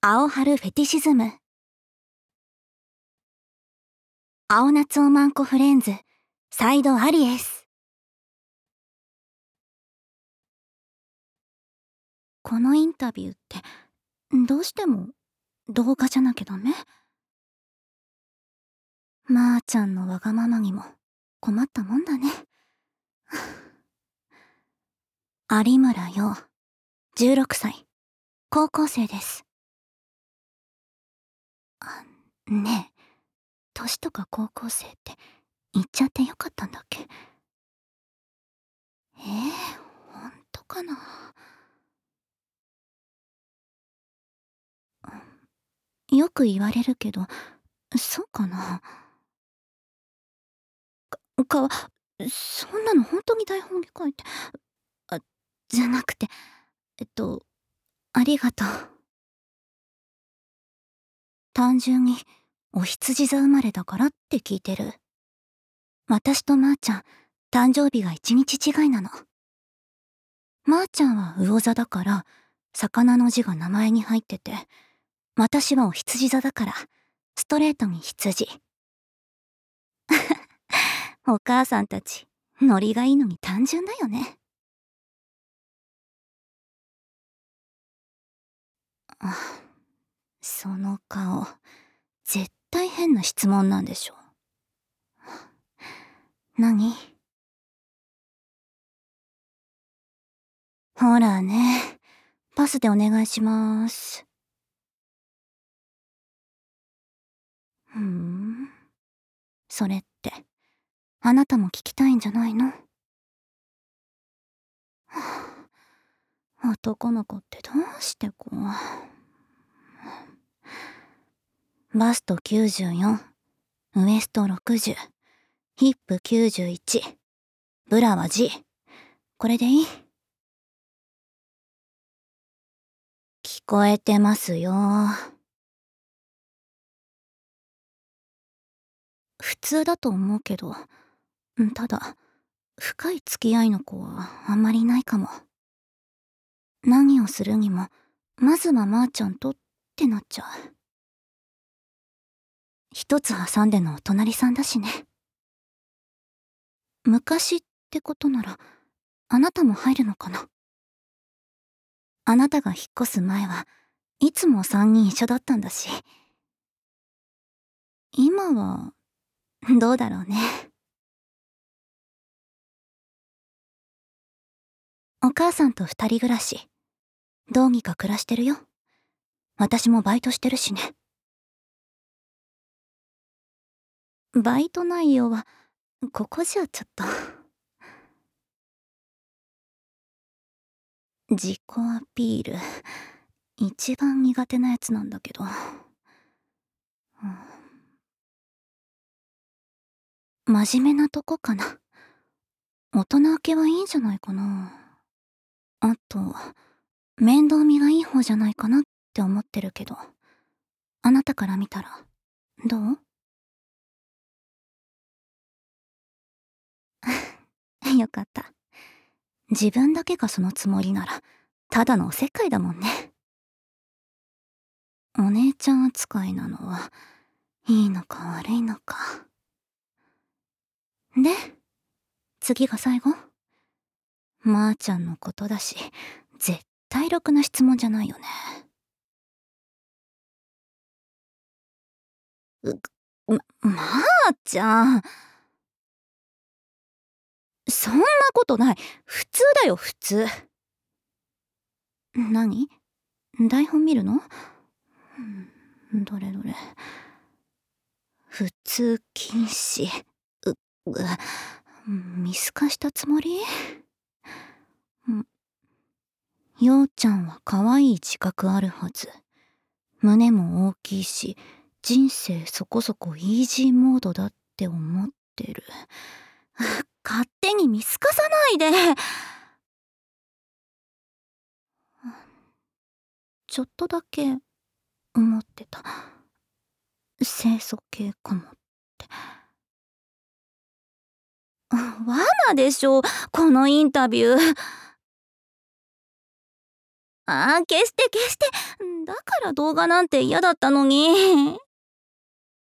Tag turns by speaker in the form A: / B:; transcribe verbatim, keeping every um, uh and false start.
A: 青春フェティシズム。青夏おまんこフレンズ、サイドアリエス。このインタビューって、どうしても動画じゃなきゃダメ？まーちゃんのわがままにも困ったもんだね。有村陽、じゅうろくさい、高校生です。あ、ねえ、年とか高校生って言っちゃってよかったんだっけ？えー、ほんとかな。よく言われるけど、そうかな。か、そんなのほんとに台本に書いて、あ、じゃなくて、えっと、ありがとう。単純に、お羊座生まれだからって聞いてる。私とまーちゃん、誕生日が一日違いなの。まーちゃんは魚座だから、魚の字が名前に入ってて、私はお羊座だから、ストレートに羊。お母さんたち、ノリがいいのに単純だよね。あ、その顔、絶対変な質問なんでしょ。何？ほらね、パスでお願いします。ふーん。それって、あなたも聞きたいんじゃないの？はあ、男の子ってどうしてこう。バストきゅうじゅうよん、ウエストろくじゅう、ヒップきゅうじゅういち、ブラは G。これでいい？聞こえてますよ。普通だと思うけど、ただ、深い付き合いの子はあんまりいないかも。何をするにも、まずはまーちゃんとってなっちゃう。一つ挟んでのお隣さんだしね。昔ってことなら、あなたも入るのかな？あなたが引っ越す前はいつも三人一緒だったんだし。今は、どうだろうね。お母さんと二人暮らし。どうにか暮らしてるよ。私もバイトしてるしね。バイト内容は、ここじゃちょっと。自己アピール。一番苦手なやつなんだけど。うん、真面目なとこかな。大人受けはいいんじゃないかな。あと、面倒見がいい方じゃないかなって思ってるけど。あなたから見たら、どう？よかった。自分だけがそのつもりなら、ただのおせっかいだもんね。お姉ちゃん扱いなのは、いいのか悪いのか。で、次が最後？まーちゃんのことだし、絶対ろくな質問じゃないよね。う、ま、まーちゃん。そんなことない。普通だよ、普通。何？台本見るの？どれどれ。普通禁止。う、う、見透かしたつもり？ようちゃんは可愛い自覚あるはず。胸も大きいし、人生そこそこイージーモードだって思ってる。勝手に見透かさないで。ちょっとだけ思ってた。清楚系かもって。罠でしょ、このインタビュー。 あー、消して消して。だから動画なんて嫌だったのに。